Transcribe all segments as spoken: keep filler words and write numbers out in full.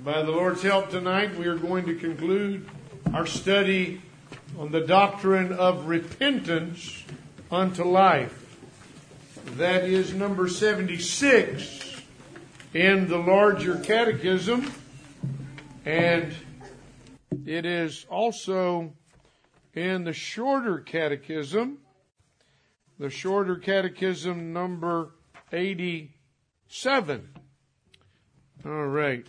By the Lord's help tonight, we are going to conclude our study on the doctrine of repentance unto life. That is number seventy-six in the larger catechism, and it is also in the shorter catechism, the shorter catechism number eighty-seven. All right.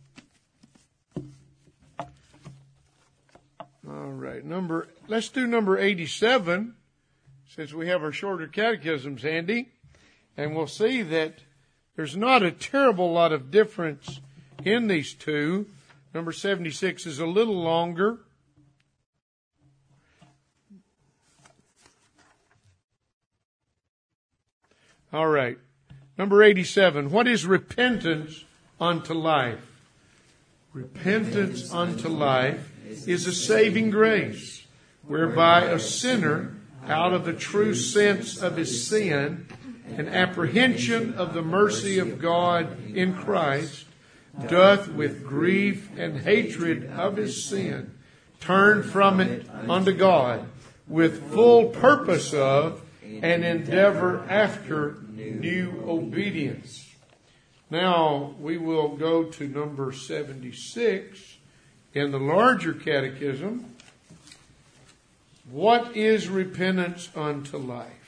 All right. Number, let's do number eighty-seven, since we have our shorter catechisms handy, and we'll see that there's not a terrible lot of difference in these two. Number seventy-six is a little longer. All right. Number eighty-seven. What is repentance unto life? Repentance unto life is a saving grace, whereby a sinner, out of the true sense of his sin and apprehension of the mercy of God in Christ, doth with grief and hatred of his sin turn from it unto God, with full purpose of and endeavor after new obedience. Now we will go to number seventy-six in the larger catechism. What is repentance unto life?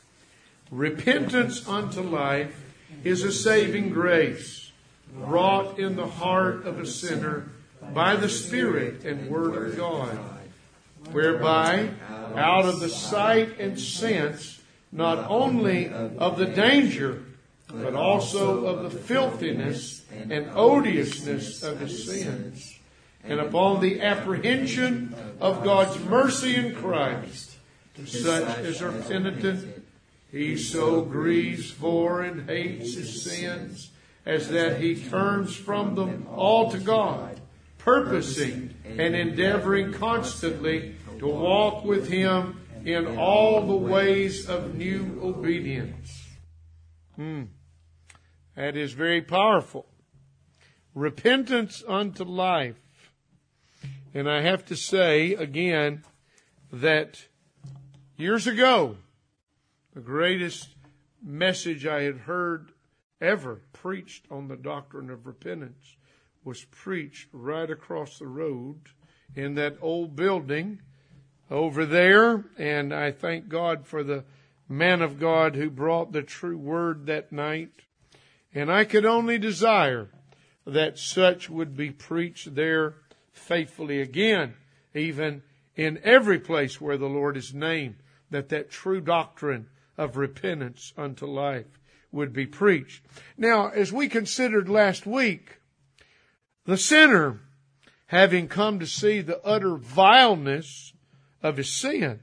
Repentance unto life is a saving grace wrought in the heart of a sinner by the Spirit and Word of God, whereby, out of the sight and sense not only of the danger, but also of the filthiness and odiousness of his sins, and upon the apprehension of God's mercy in Christ, to such as are penitent, he so grieves for and hates his sins, as that he turns from them all to God, purposing and endeavoring constantly to walk with him in all the ways of new obedience. Hmm. That is very powerful. Repentance unto life. And I have to say again that years ago, the greatest message I had heard ever preached on the doctrine of repentance was preached right across the road in that old building over there. And I thank God for the man of God who brought the true word that night. And I could only desire that such would be preached there faithfully again, even in every place where the Lord is named, that that true doctrine of repentance unto life would be preached. Now, as we considered last week, the sinner, having come to see the utter vileness of his sin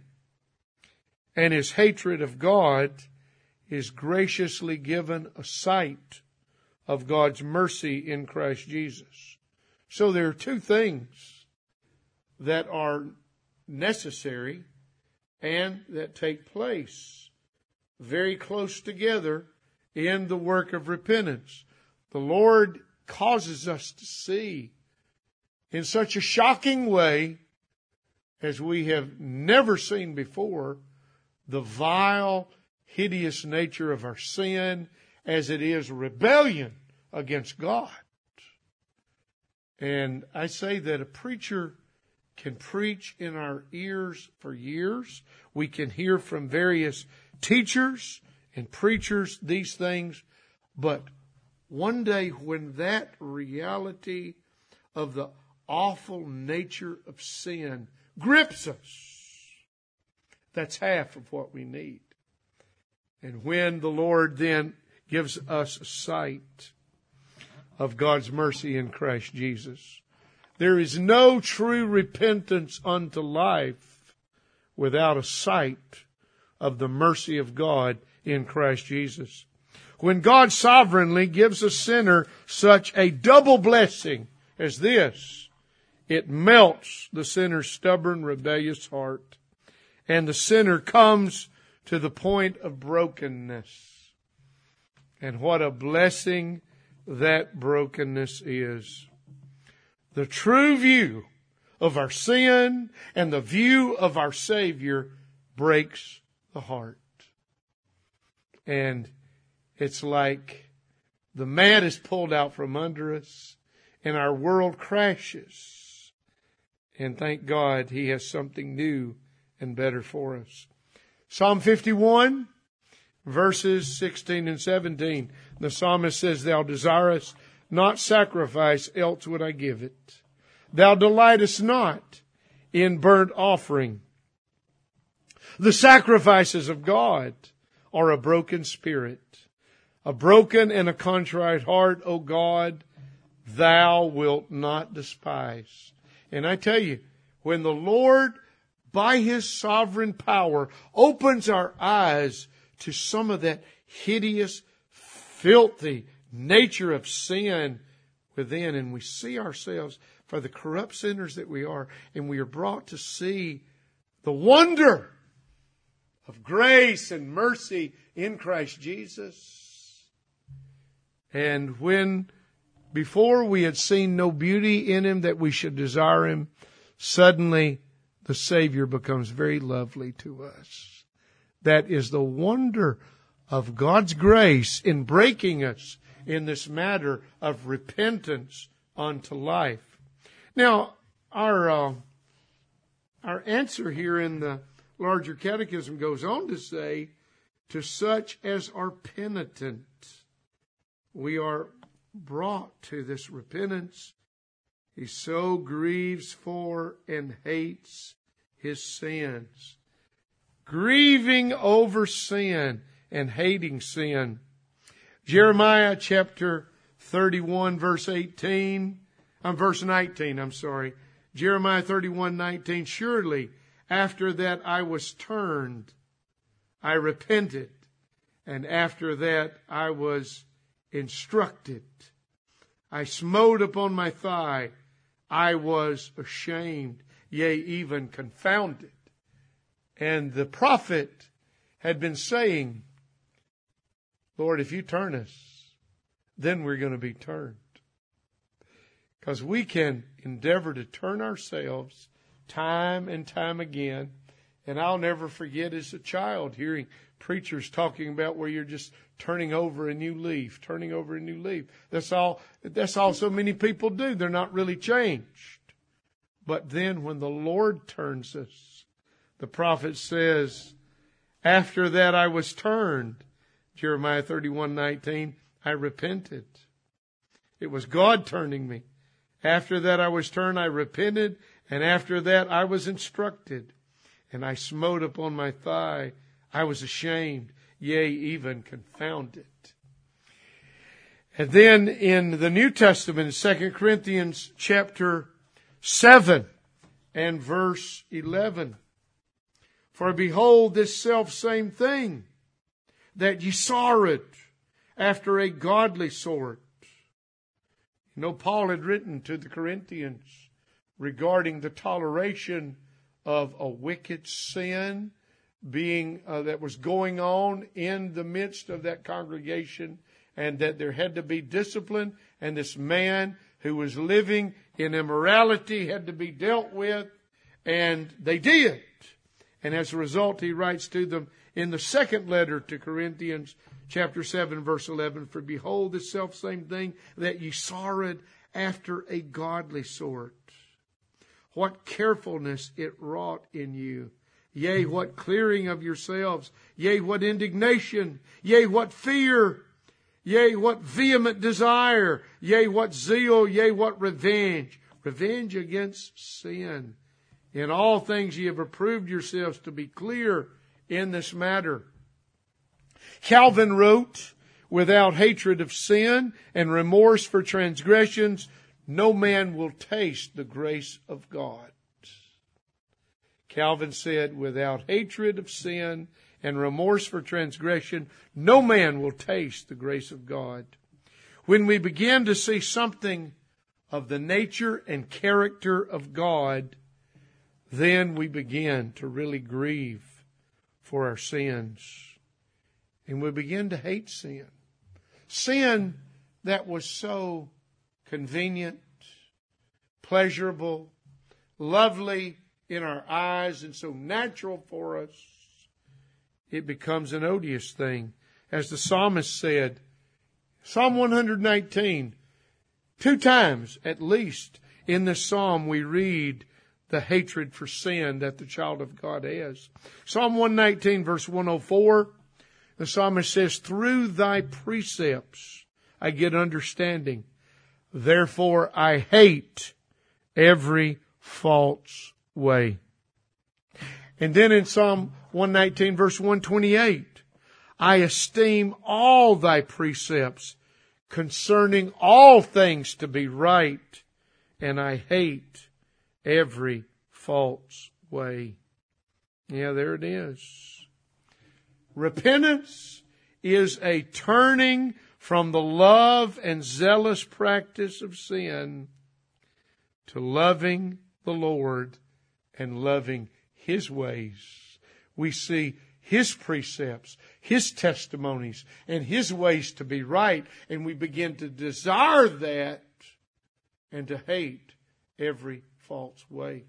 and his hatred of God, is graciously given a sight of God's mercy in Christ Jesus. So there are two things that are necessary and that take place very close together in the work of repentance. The Lord causes us to see in such a shocking way as we have never seen before the vile, hideous nature of our sin, as it is rebellion against God. And I say that a preacher can preach in our ears for years. We can hear from various teachers and preachers these things. But one day when that reality of the awful nature of sin grips us, that's half of what we need. And when the Lord then gives us a sight of God's mercy in Christ Jesus, there is no true repentance unto life without a sight of the mercy of God in Christ Jesus. When God sovereignly gives a sinner such a double blessing as this, it melts the sinner's stubborn, rebellious heart, and the sinner comes to the point of brokenness. And what a blessing that brokenness is. the true view of our sin and the view of our Savior breaks the heart. And it's like the mat is pulled out from under us and our world crashes. And thank God He has something new and better for us. Psalm fifty-one, verses sixteen and seventeen. The psalmist says, Thou desirest not sacrifice, else would I give it. Thou delightest not in burnt offering. The sacrifices of God are a broken spirit, a broken and a contrite heart, O God, Thou wilt not despise. And I tell you, when the Lord, by His sovereign power, opens our eyes to some of that hideous, filthy nature of sin within, and we see ourselves for the corrupt sinners that we are, and we are brought to see the wonder of grace and mercy in Christ Jesus. And when before we had seen no beauty in Him that we should desire Him, suddenly the Savior becomes very lovely to us. That is the wonder of God's grace in breaking us in this matter of repentance unto life. Now, our uh, our answer here in the larger catechism goes on to say, to such as are penitent, we are brought to this repentance. He so grieves for and hates his sins. Grieving over sin and hating sin. Jeremiah chapter thirty-one, verse eighteen, um, verse nineteen, I'm sorry. Jeremiah thirty-one, nineteen, surely after that I was turned, I repented, and after that I was instructed. I smote upon my thigh, I was ashamed, yea, even confounded. And the prophet had been saying, Lord, if you turn us, then we're going to be turned. Because we can endeavor to turn ourselves time and time again. And I'll never forget as a child hearing preachers talking about where you're just turning over a new leaf, turning over a new leaf. That's all, that's all so many people do. They're not really changed. But then when the Lord turns us, the prophet says, after that I was turned, Jeremiah thirty-one, nineteen, I repented. It was God turning me. After that I was turned, I repented, and after that I was instructed. And I smote upon my thigh. I was ashamed, yea, even confounded. And then in the New Testament, in Second Corinthians chapter seven and verse eleven, for behold, this selfsame thing, that ye sorrowed after a godly sort. You know, Paul had written to the Corinthians regarding the toleration of a wicked sin being uh, that was going on in the midst of that congregation, and that there had to be discipline, and this man who was living in immorality had to be dealt with, and they did. And as a result, he writes to them in the second letter to Corinthians, chapter seven, verse eleven, for behold, this selfsame thing that ye sorrowed after a godly sort. What carefulness it wrought in you. Yea, what clearing of yourselves. Yea, what indignation. Yea, what fear. Yea, what vehement desire. Yea, what zeal. Yea, what revenge. Revenge against sin. In all things ye have approved yourselves to be clear in this matter. Calvin wrote, without hatred of sin and remorse for transgressions, no man will taste the grace of God. Calvin said, without hatred of sin and remorse for transgression, no man will taste the grace of God. When we begin to see something of the nature and character of God, then we begin to really grieve for our sins. And we begin to hate sin. Sin that was so convenient, pleasurable, lovely in our eyes, and so natural for us, it becomes an odious thing. As the psalmist said, Psalm one nineteen, two times at least in this psalm we read the hatred for sin that the child of God has. Psalm one nineteen verse one oh four, the psalmist says, through thy precepts I get understanding. Therefore I hate every false way. And then in Psalm one nineteen verse one twenty-eight, I esteem all thy precepts concerning all things to be right, and I hate every false way. Yeah, there it is. Repentance is a turning from the love and zealous practice of sin to loving the Lord and loving His ways. We see His precepts, His testimonies, and His ways to be right, and we begin to desire that and to hate every false way.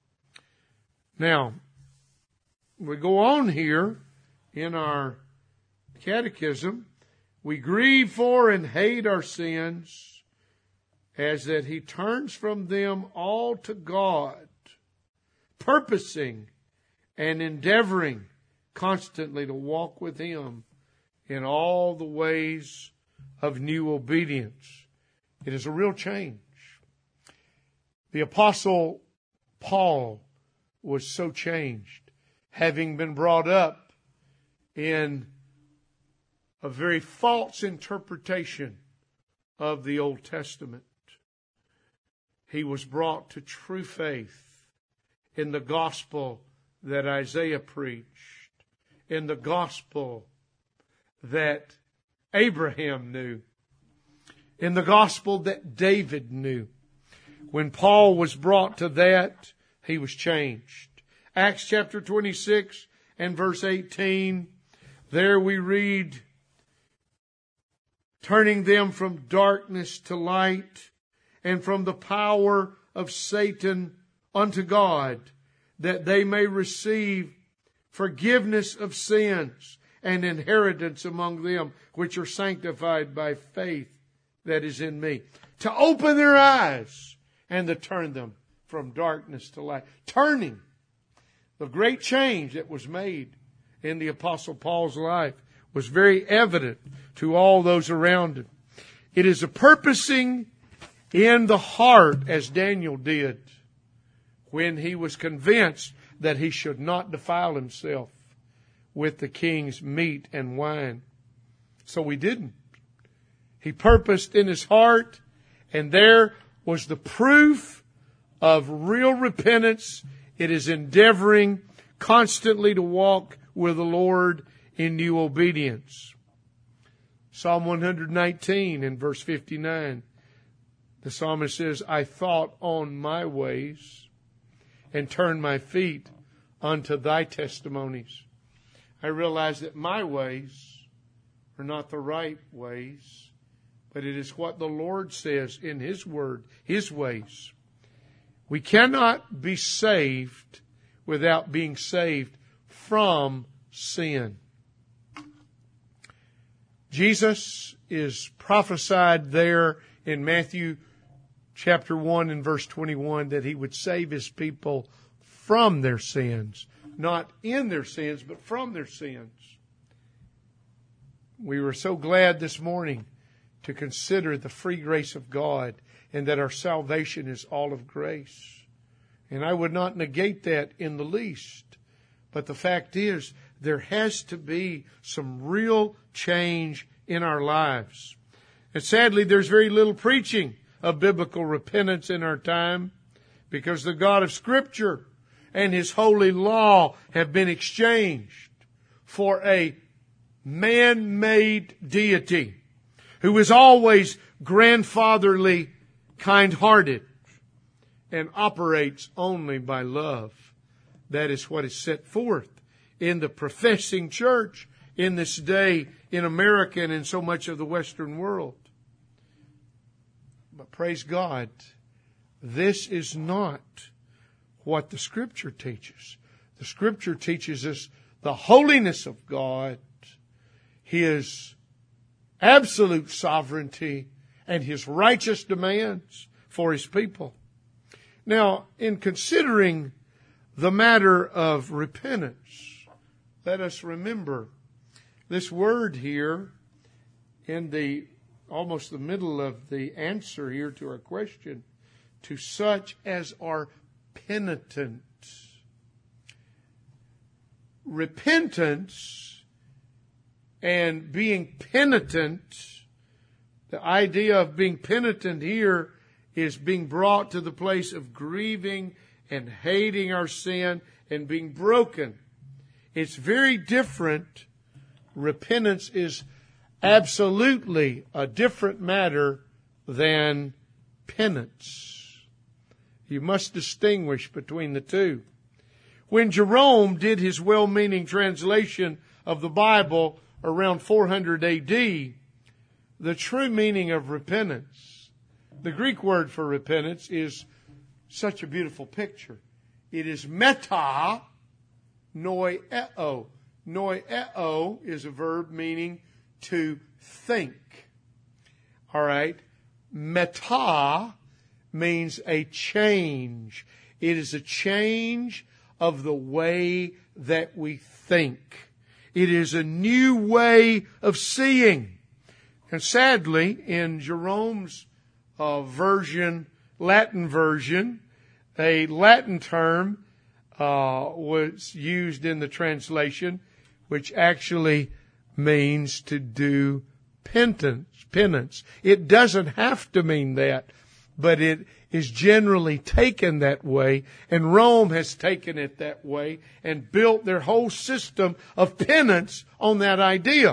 Now, we go on here in our catechism. We grieve for and hate our sins, as that He turns from them all to God, purposing and endeavoring constantly to walk with Him in all the ways of new obedience. It is a real change. The Apostle Paul was so changed, having been brought up in a very false interpretation of the Old Testament. He was brought to true faith in the gospel that Isaiah preached, in the gospel that Abraham knew, in the gospel that David knew. When Paul was brought to that, he was changed. Acts chapter twenty-six and verse eighteen, there we read, turning them from darkness to light, and from the power of Satan unto God, that they may receive forgiveness of sins and inheritance among them which are sanctified by faith that is in me. To open their eyes and to turn them from darkness to light. Turning. The great change that was made in the Apostle Paul's life was very evident to all those around him. It is a purposing in the heart, as Daniel did when he was convinced that he should not defile himself with the king's meat and wine. So he didn't. He purposed in his heart, and there was the proof of real repentance. It is endeavoring constantly to walk with the Lord in new obedience. Psalm one nineteen and verse fifty-nine, the psalmist says, I thought on my ways and turned my feet unto thy testimonies. I realize that my ways are not the right ways, but it is what the Lord says in His Word, His ways. We cannot be saved without being saved from sin. Jesus is prophesied there in Matthew chapter one and verse twenty-one that He would save His people from their sins. Not in their sins, but from their sins. We were so glad this morning to consider the free grace of God and that our salvation is all of grace. And I would not negate that in the least. But the fact is, there has to be some real change in our lives. And sadly, there's very little preaching of biblical repentance in our time, because the God of Scripture and His holy law have been exchanged for a man-made deity who is always grandfatherly, kind-hearted, and operates only by love. That is what is set forth in the professing church in this day in America and in so much of the Western world. But praise God, This is not what the Scripture teaches. The Scripture teaches us the holiness of God, His absolute sovereignty, and His righteous demands for His people. Now, in considering the matter of repentance, let us remember this word here in the almost the middle of the answer here to our question, to such as are penitent. Repentance and being penitent, the idea of being penitent here is being brought to the place of grieving and hating our sin and being broken. It's very different. Repentance is absolutely a different matter than penance. You must distinguish between the two. When Jerome did his well-meaning translation of the Bible around four hundred A D, the true meaning of repentance, the Greek word for repentance, is such a beautiful picture. It is meta noeo. Noeo is a verb meaning to think. All right. Meta means a change. It is a change of the way that we think. It is a new way of seeing. And sadly, in Jerome's uh, version, Latin version, a Latin term uh, was used in the translation, which actually means to do penance. Penance. It doesn't have to mean that, but it is generally taken that way, and Rome has taken it that way and built their whole system of penance on that idea.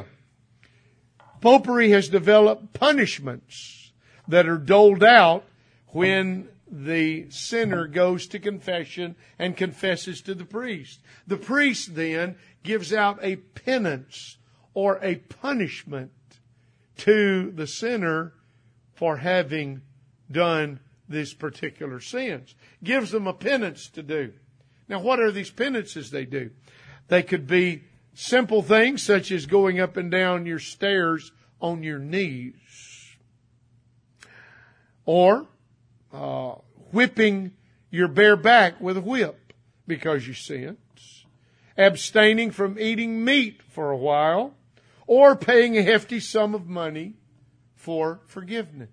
Popery has developed punishments that are doled out when the sinner goes to confession and confesses to the priest. The priest then gives out a penance or a punishment to the sinner for having done these particular sins. Gives them a penance to do. Now, what are these penances they do? They could be simple things such as going up and down your stairs on your knees, or uh, whipping your bare back with a whip because you sinned, abstaining from eating meat for a while, or paying a hefty sum of money for forgiveness.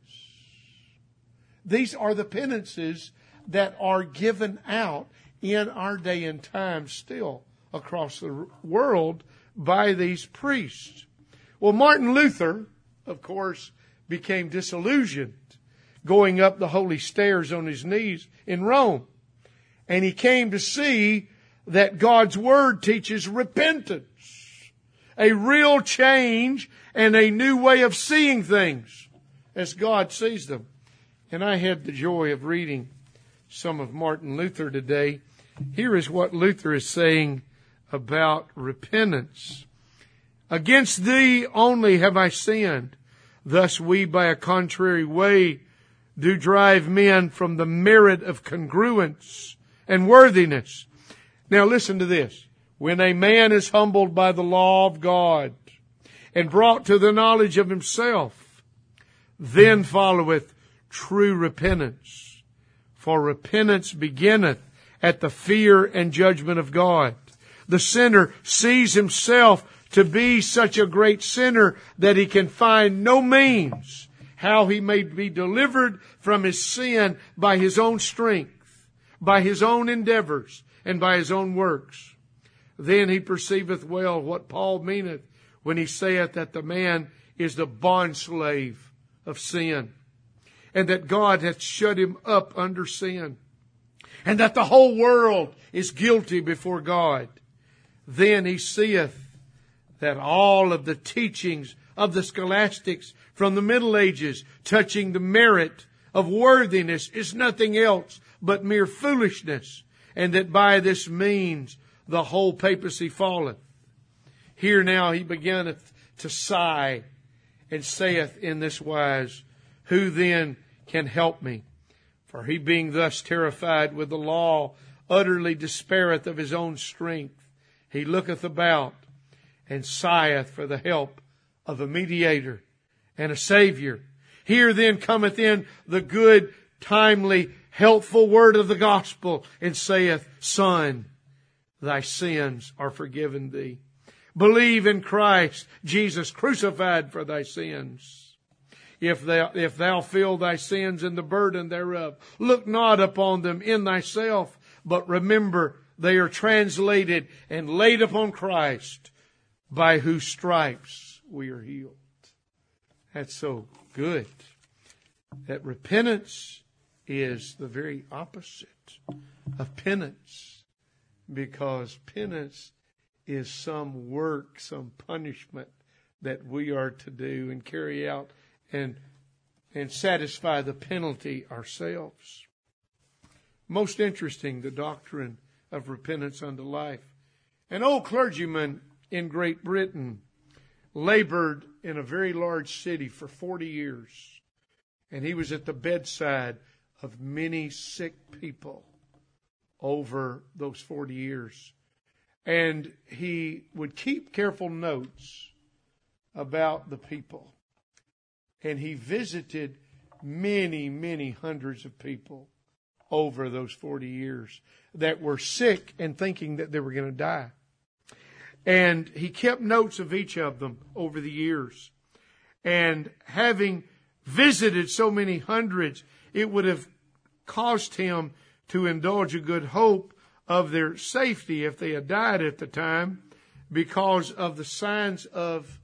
These are the penances that are given out in our day and time still across the world by these priests. Well, Martin Luther, of course, became disillusioned going up the holy stairs on his knees in Rome. And he came to see that God's Word teaches repentance, a real change and a new way of seeing things as God sees them. And I had the joy of reading some of Martin Luther today. Here is what Luther is saying about repentance. Against thee only have I sinned. Thus we by a contrary way do drive men from the merit of congruence and worthiness. Now listen to this. When a man is humbled by the law of God and brought to the knowledge of himself, then followeth true repentance. For repentance beginneth at the fear and judgment of God. The sinner sees himself to be such a great sinner that he can find no means how he may be delivered from his sin by his own strength, by his own endeavors, and by his own works. Then he perceiveth well what Paul meaneth when he saith that the man is the bondslave of sin, and that God hath shut him up under sin, and that the whole world is guilty before God. Then he seeth that all of the teachings of the scholastics from the Middle Ages touching the merit of worthiness is nothing else but mere foolishness, and that by this means the whole papacy falleth. Here now he beginneth to sigh, and saith in this wise, Who then can help me? For he being thus terrified with the law, utterly despaireth of his own strength. He looketh about, and sigheth for the help of a mediator and a Savior. Here then cometh in the good, timely, helpful word of the gospel, and saith, Son, thy sins are forgiven thee. Believe in Christ Jesus crucified for thy sins. If thou, if thou feel thy sins and the burden thereof, look not upon them in thyself, but remember they are translated and laid upon Christ, by whose stripes we are healed. That's so good. That repentance is the very opposite of penance, because penance is some work, some punishment that we are to do and carry out and and satisfy the penalty ourselves. Most interesting, the doctrine of repentance unto life. An old clergyman in Great Britain labored in a very large city for forty years, and he was at the bedside of many sick people over those forty years. And he would keep careful notes about the people. And he visited many, many hundreds of people over those forty years that were sick and thinking that they were going to die. And he kept notes of each of them over the years. And having visited so many hundreds, it would have caused him to indulge a good hope of their safety if they had died at the time, because of the signs of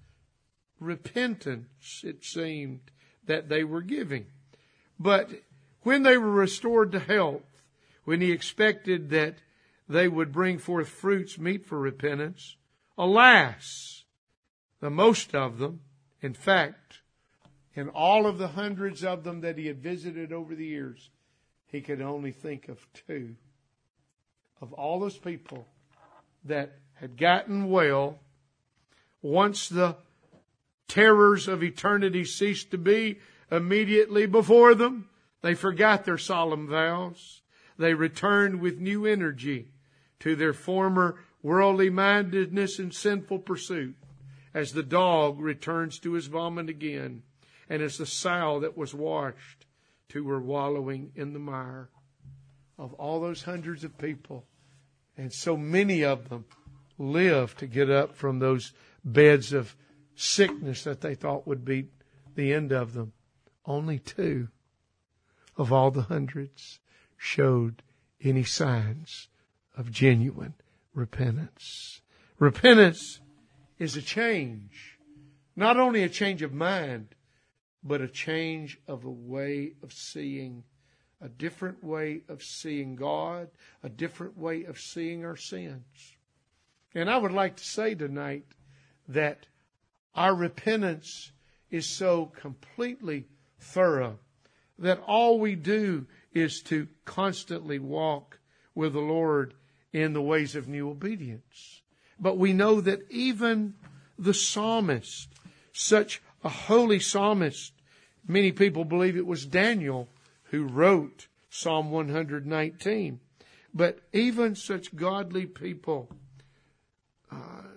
repentance, it seemed, that they were giving. But when they were restored to health, when he expected that they would bring forth fruits meet for repentance, alas, the most of them, in fact, in all of the hundreds of them that he had visited over the years, he could only think of two. Of all those people that had gotten well, once the terrors of eternity ceased to be immediately before them, they forgot their solemn vows. They returned with new energy to their former worldly mindedness and sinful pursuit, as the dog returns to his vomit again, and as the sow that was washed to her wallowing in the mire. Of all those hundreds of people, and so many of them lived to get up from those beds of sickness that they thought would be the end of them, only two of all the hundreds showed any signs of genuine repentance. Repentance is a change, not only a change of mind, but a change of a way of seeing, a different way of seeing God, a different way of seeing our sins. And I would like to say tonight that our repentance is so completely thorough that all we do is to constantly walk with the Lord in the ways of new obedience. But we know that even the psalmist, such a holy psalmist, many people believe it was Daniel who wrote Psalm one nineteen. But even such godly people uh,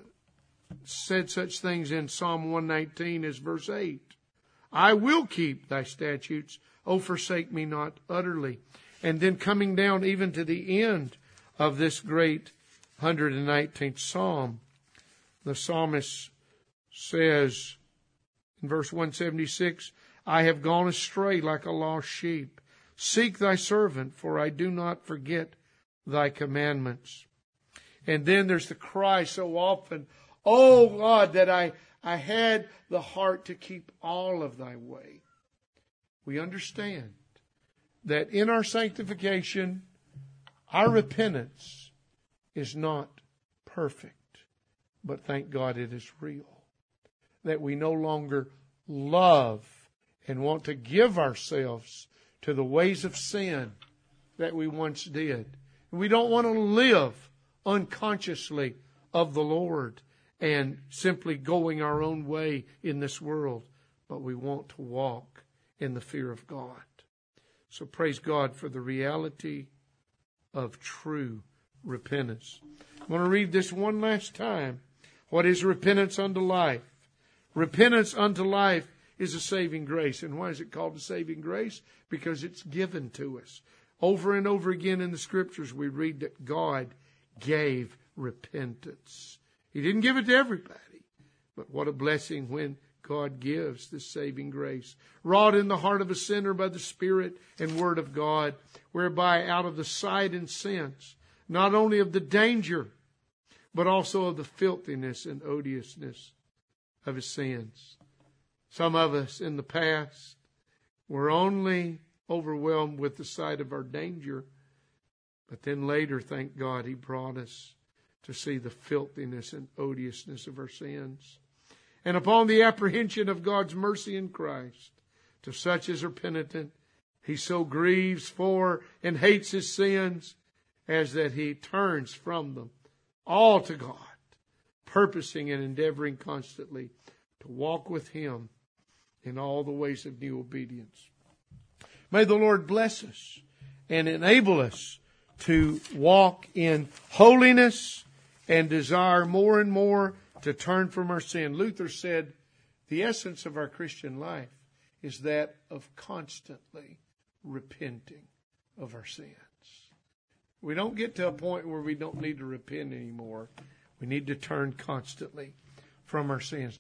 said such things in Psalm one nineteen as verse eight. I will keep thy statutes, O forsake me not utterly. And then coming down even to the end of this great one hundred nineteenth Psalm, the psalmist says in verse one seventy-six, I have gone astray like a lost sheep. Seek thy servant, for I do not forget thy commandments. And then there's the cry so often, oh God, that I, I had the heart to keep all of thy way. We understand that in our sanctification, our repentance is not perfect, but thank God it is real. That we no longer love and want to give ourselves to the ways of sin that we once did. We don't want to live unconsciously of the Lord and simply going our own way in this world, but we want to walk in the fear of God. So praise God for the reality of true repentance. I want to read this one last time. What is repentance unto life? Repentance unto life is a saving grace. And why is it called a saving grace? Because it's given to us. Over and over again in the Scriptures we read that God gave repentance. He didn't give it to everybody. But what a blessing when God gives this saving grace. Wrought in the heart of a sinner by the Spirit and Word of God, whereby out of the sight and sense, not only of the danger, but also of the filthiness and odiousness of his sins. Some of us in the past were only overwhelmed with the sight of our danger, but then later, thank God, He brought us to see the filthiness and odiousness of our sins. And upon the apprehension of God's mercy in Christ, to such as are penitent, He so grieves for and hates his sins as that He turns from them all to God, purposing and endeavoring constantly to walk with Him in all the ways of new obedience. May the Lord bless us and enable us to walk in holiness and desire more and more to turn from our sin. Luther said the essence of our Christian life is that of constantly repenting of our sins. We don't get to a point where we don't need to repent anymore. We need to turn constantly from our sins.